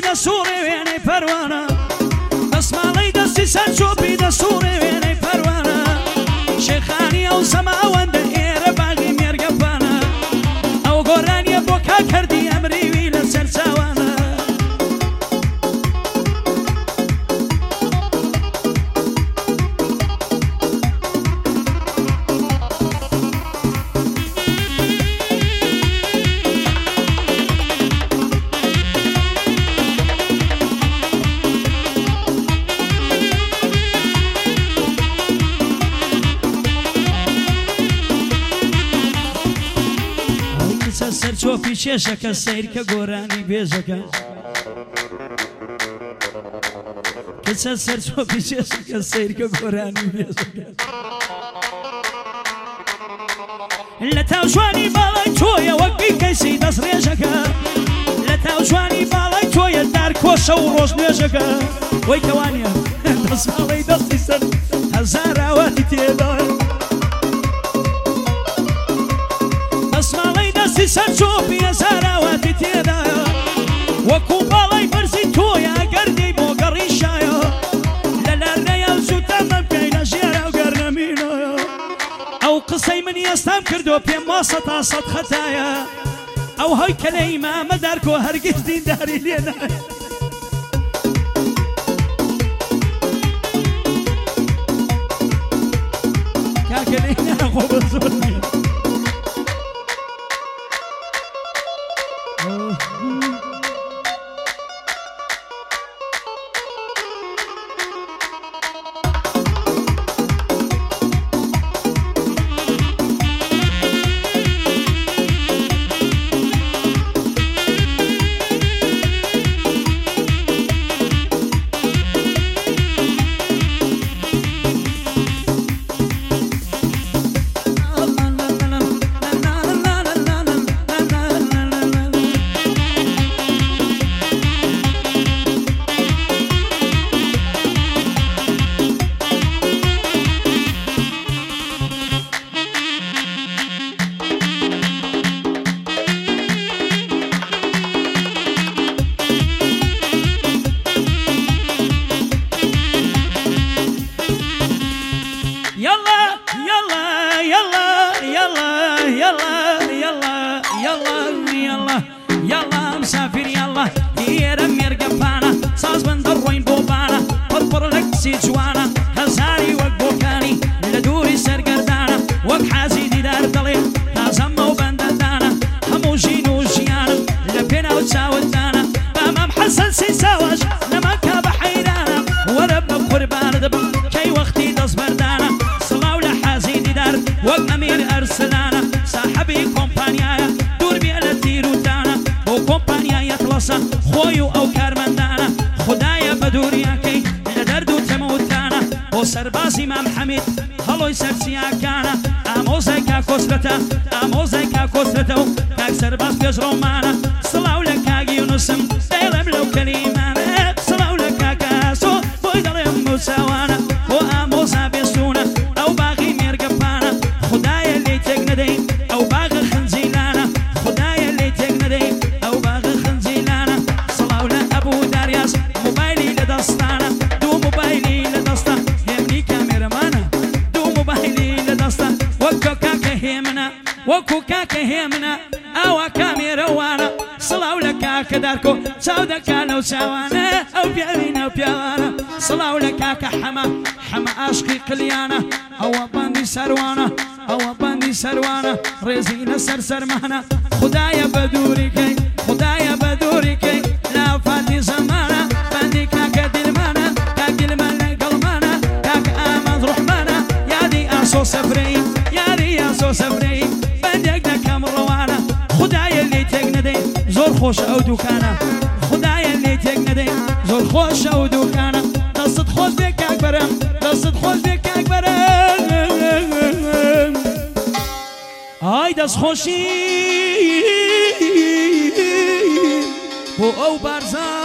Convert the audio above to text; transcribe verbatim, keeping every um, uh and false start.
دەسوڕێ وێنەی پەروانە دەسماڵەی دەستی سەر چۆپی دەسوڕێ وێنەی پەروانە شێخانی ئەو سەماوەندە ئێرە باغی مێرگەپانە ئەو گۆرانیە بۆ کاکردی ئەمریوی لە سەر چاوانە سەر چۆپی چێشەکە سەیرکە گۆرانی بێژەکە کچە سەر چۆپی چێشەکە سەیرکە گۆرانی بێژەکە لە تاوشوانی باڵای تۆیە وەک بیکەیسی دەستڕێژەکە لە تاوشوانی باڵای تۆیە دار کۆشە و ڕۆژ نوێژەکە وەی کەوانە دەسماڵەی دەستی سەر هەزار ئاواتی تێدا دەسماڵەی دەستی سەر چۆپی هەزار ئاواتی تێدایە وەکو باڵای بەرزی تۆیە گەردەی بۆ گەڕی شایە لە لەرنەیە زووتە مەبکەی لە ژێرە و گەرنەمینەیە ئەو قسەی منی ئێستام کردو پێم واسە تا سەد خەتایە ئەو هەی کە لە ئیمامە دارکۆ هەرگیز دینداری لێ نایە کاکە لە ئیمامە خۆ بە زۆر نییە خۆی و ئەو کارمەندانە خدایە بە دووریەکەی لە دەرد و تەمەوتانە بۆ سەربازی مام حەمید هەڵۆی سەرچیاکانە ئامۆزای کاکۆسرەتە ئامۆزای کاکۆسرەتە و کاک سەرباز پێشڕۆمانە سڵاو لە کاگی یونوسم دەیڵێم لەو کەلیمانە سڵاو لە کاکاسۆ بۆی دەڵێم موساوانە بۆ ئامۆزا بێسوونە ئەو باغی مێرگەپانە خدایە لێی تێک نەدەین ئەو باغە خنجیلانە خدایە لێی تێک نەدەین ئەو باغە خنجیلانە سڵاو لە ئەبوو داریاز موبایلی لە دەستانە دوو موبایلی لە دەستە هێمنی کامێرەمانە دوو موبایلی لە دەستە وەکو کاکە هێمنە وەکو کاکە هێمنە ئەوە کامێرەوانە سڵاو لە کاکە دارکۆ چاو دەکا لەو چاوانە ئەو پیاوینە و پیاوانە سڵاو لە کاکە حەمە حەمە ئاشقی قلیانە ئەوە باندی سەروانە ئەوە باندی سەروانە ڕێزی لەسەر سەرمانە خدایە بە دووریکەی خدایە بە دووریکەی لاوفاتی زەمانە باندی کاکە دیلمانە کاگیلمان لەگەڵمانە کاکە ئاماد ڕوحمانە یادی ئاسۆ سەفرەی یادی ئاسۆ سەفرەی بەندێک دەکەم ڕەوانە خدایە لێی تێک نەدەین زۆر خۆشە ئەو دوکانە خدایە لێی تێک نەدەین زۆر خۆشە ئەو دوکانە دەستت خۆش بێ کاک بەرەم دەستت خۆش بێ کاک بەرەم ئای دەستخۆشی بۆ ئەو بارزان